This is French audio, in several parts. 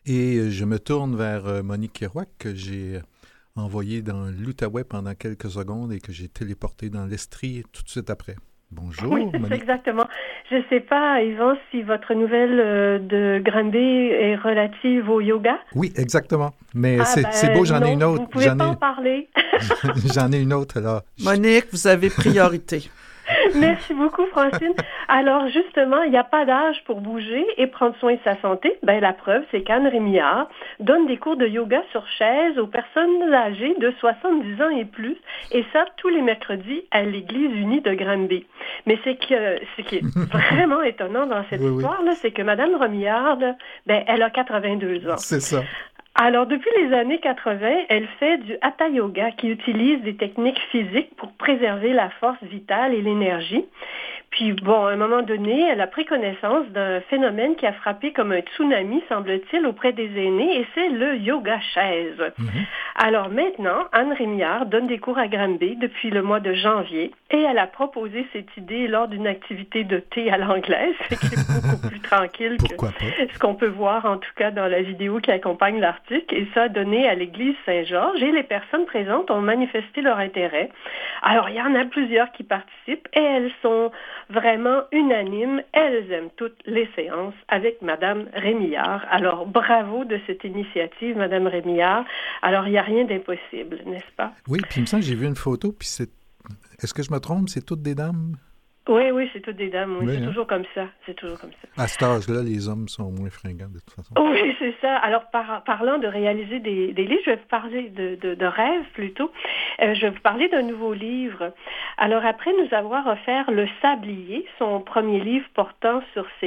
Et je me tourne vers Monique Kerouac, que j'ai envoyée dans l'Outaouais pendant quelques secondes et que j'ai téléporté dans l'Estrie tout de suite après. Oui, Bonjour, c'est Monique. exactement. Je ne sais pas, Yvan, si votre nouvelle de Granby est relative au yoga. Oui, exactement. Mais Ah c'est beau, ben j'en ai une non, autre. vous pouvez pas en parler. J'en ai une autre, là. Monique, vous avez priorité. Merci beaucoup, Francine. Alors, justement, il n'y a pas d'âge pour bouger et prendre soin de sa santé. Ben, la preuve, c'est qu'Anne Rémillard donne des cours de yoga sur chaise aux personnes âgées de 70 ans et plus, et ça tous les mercredis à l'Église unie de Granby. Mais ce qui est vraiment étonnant dans cette Oui, oui, histoire-là, c'est que Madame Rémillard, là, ben, elle a 82 ans. c'est ça. Alors, depuis les années 80, elle fait du hatha yoga qui utilise des techniques physiques pour préserver la force vitale et l'énergie. Puis, bon, à un moment donné, elle a pris connaissance d'un phénomène qui a frappé comme un tsunami, semble-t-il, auprès des aînés, et c'est le yoga chaise. Mhm. Alors maintenant, Anne Rémillard donne des cours à Granby depuis le mois de janvier, et elle a proposé cette idée lors d'une activité de thé à l'anglaise, qui est beaucoup plus tranquille que Pourquoi pas? ce qu'on peut voir, en tout cas, dans la vidéo qui accompagne l'article, et ça a donné à l'église Saint-Georges, et les personnes présentes ont manifesté leur intérêt. Alors, il y en a plusieurs qui participent, et elles sont vraiment unanimes. Elles aiment toutes les séances avec Madame Rémillard. Alors, bravo de cette initiative, Madame Rémillard. Alors, il n'y a rien d'impossible, n'est-ce pas? Oui, puis il me semble que j'ai vu une photo, puis c'est... Est-ce que je me trompe? C'est toutes des dames? Oui, oui, c'est toutes des dames, oui. Oui, C'est hein? toujours comme ça. C'est toujours comme ça. À cet âge-là, les hommes sont moins fringants, de toute façon. Oui, c'est ça. Alors, parlant de réaliser des livres, je vais vous parler de rêves plutôt. Je vais vous parler d'un nouveau livre. Alors, après nous avoir offert Le Sablier, son premier livre portant sur ses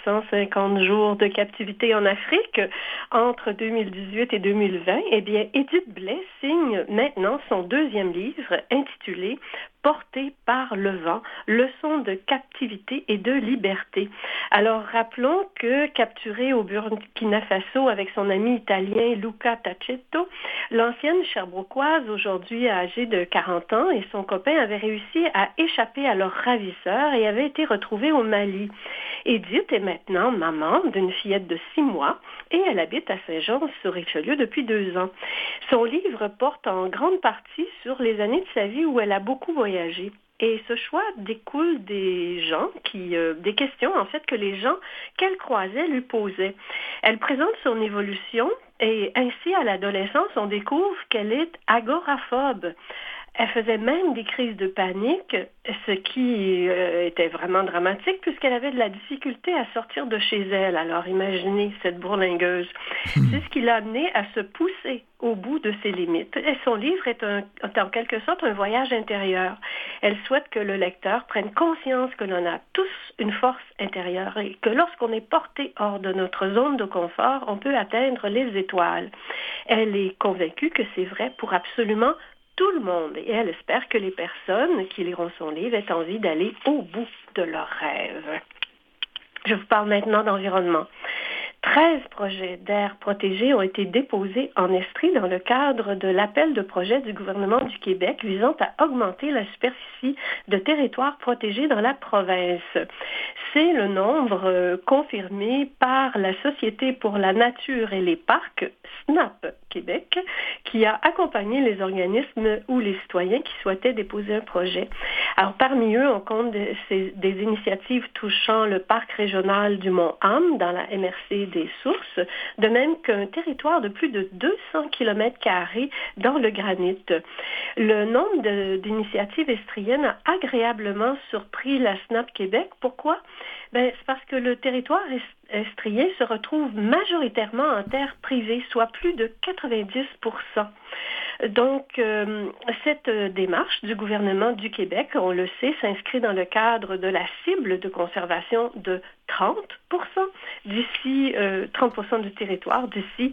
450 jours de captivité en Afrique entre 2018 et 2020, eh bien, Édith Blais signe maintenant son deuxième livre intitulé Porté par le vent, leçons de captivité et de liberté. Alors, rappelons que capturée au Burkina Faso avec son ami italien Luca Tacchetto, l'ancienne Sherbrookoise, aujourd'hui âgée de 40 ans, et son copain avaient réussi à échapper à leurs ravisseurs et avaient été retrouvés au Mali. Edith est maintenant maman d'une fillette de 6 mois et elle habite à Saint-Jean-sur-Richelieu depuis 2 ans. Son livre porte en grande partie sur les années de sa vie où elle a beaucoup voyagé. Et ce choix découle des questions en fait que les gens qu'elle croisait lui posaient. Elle présente son évolution et ainsi à l'adolescence, on découvre qu'elle est agoraphobe. Elle faisait même des crises de panique, ce qui était vraiment dramatique puisqu'elle avait de la difficulté à sortir de chez elle. Alors imaginez cette bourlingueuse. C'est ce qui l'a amenée à se pousser au bout de ses limites. Et son livre est en quelque sorte un voyage intérieur. Elle souhaite que le lecteur prenne conscience que l'on a tous une force intérieure et que lorsqu'on est porté hors de notre zone de confort, on peut atteindre les étoiles. Elle est convaincue que c'est vrai pour absolument tout le monde et elle espère que les personnes qui liront son livre aient envie d'aller au bout de leurs rêves. Je vous parle maintenant d'environnement. 13 projets d'aires protégées ont été déposés en Estrie dans le cadre de l'appel de projet du gouvernement du Québec visant à augmenter la superficie de territoires protégés dans la province. C'est le nombre confirmé par la Société pour la nature et les parcs, SNAP Québec, qui a accompagné les organismes ou les citoyens qui souhaitaient déposer un projet. Alors, parmi eux, on compte des initiatives touchant le parc régional du Mont-Ham dans la MRC des Sources, de même qu'un territoire de plus de 200 km² dans le Granit. Le nombre d'initiatives estriennes a agréablement surpris la SNAP Québec. Pourquoi? C'est parce que le territoire estrien se retrouve majoritairement en terre privée, soit plus de 90%. Donc, cette démarche du gouvernement du Québec, on le sait, s'inscrit dans le cadre de la cible de conservation de 30% d'ici 30% du territoire d'ici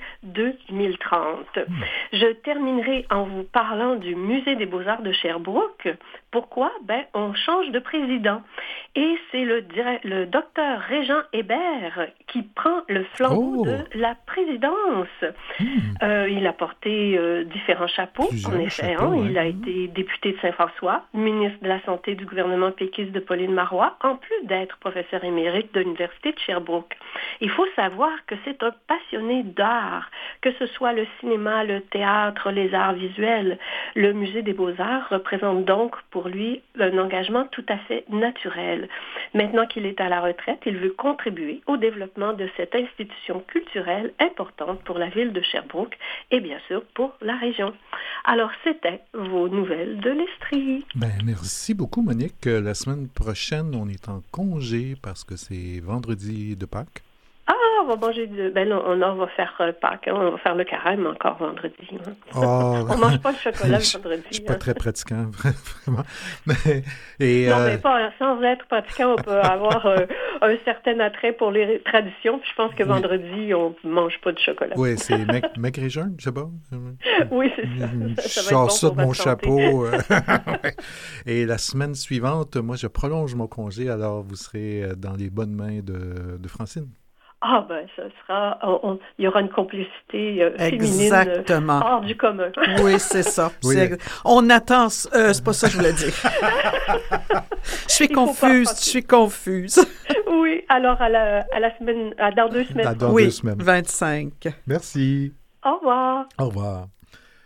2030. Je terminerai en vous parlant du Musée des Beaux-Arts de Sherbrooke. Pourquoi? On change de président et c'est le docteur Régent Hébert qui prend le flambeau Oh! de la présidence. Hmm. Il a porté différents chapeaux, en effet. Il a été député de Saint-François, ministre de la Santé du gouvernement péquiste de Pauline Marois, en plus d'être professeur émérite de l'Université de Sherbrooke. Il faut savoir que c'est un passionné d'art, que ce soit le cinéma, le théâtre, les arts visuels. Le Musée des Beaux-Arts représente donc pour lui un engagement tout à fait naturel. Maintenant qu'il est à la retraite, il veut contribuer au développement de cette institution culturelle importante pour la ville de Sherbrooke et bien sûr pour la région. Alors, c'était vos nouvelles de l'Estrie. Merci beaucoup, Monique. La semaine prochaine, on est en congé parce que c'est vendredi de Pâques. On va manger on va faire Pâques, on va faire le carême encore vendredi. On mange pas le chocolat le vendredi. Je suis pas très pratiquant, vraiment. Mais pas sans être pratiquant, on peut avoir un certain attrait pour les traditions. Puis je pense que vendredi, on mange pas de chocolat. Oui, c'est maigre et jeune, je sais pas. Oui, c'est ça. Je sors ça de mon chapeau. Et la semaine suivante, moi, je prolonge mon congé, alors vous serez dans les bonnes mains de Francine. Ça sera, il y aura une complicité féminine hors du commun. Oui, c'est ça. Oui. On attend, c'est pas ça que je voulais dire. Je suis confuse. Oui, alors dans 2 semaines. Dans 2 semaines. 25. Merci. Au revoir. Au revoir.